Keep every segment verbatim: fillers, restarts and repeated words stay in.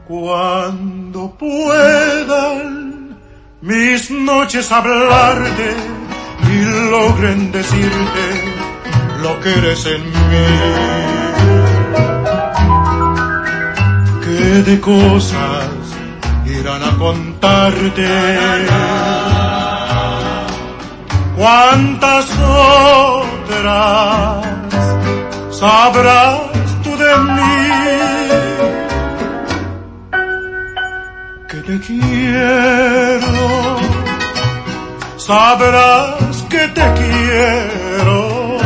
Cuando puedan mis noches hablarte y logren decirte lo que eres en mí, que de cosas irán a contarte, cuántas otras sabrás tú de mí. Que te quiero, sabrás que te quiero,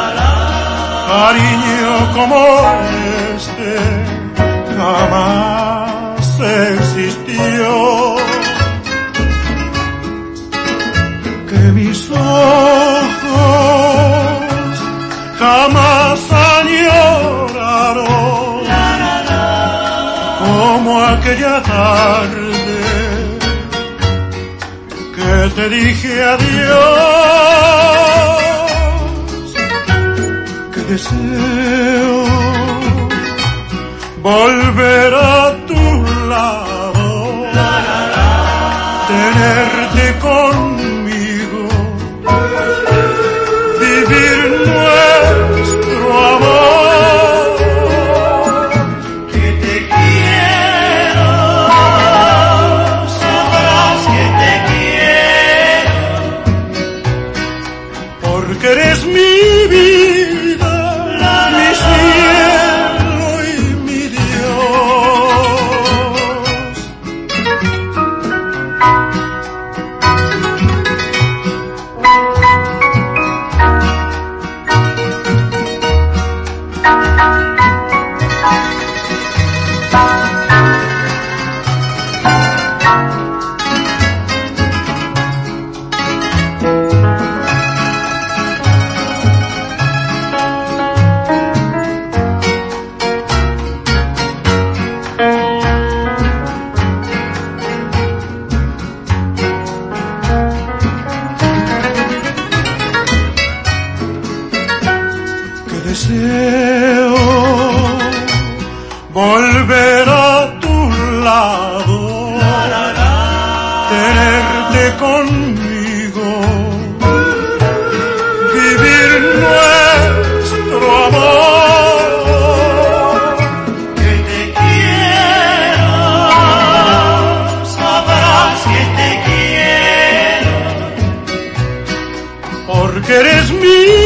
cariño como este jamás existió. Que mis ojos jamás añoraron como aquella tarde que te dije adiós. Que deseo volver a tu lado, tenerte conmigo, vivir nuestro amor. Que te quiero, sabrás que te quiero, porque eres mi vida, mi cielo y mi Dios. Deseo volver a tu lado, tenerte conmigo, vivir nuestro amor. que te quiero, sabrás que te quiero, Porque eres mi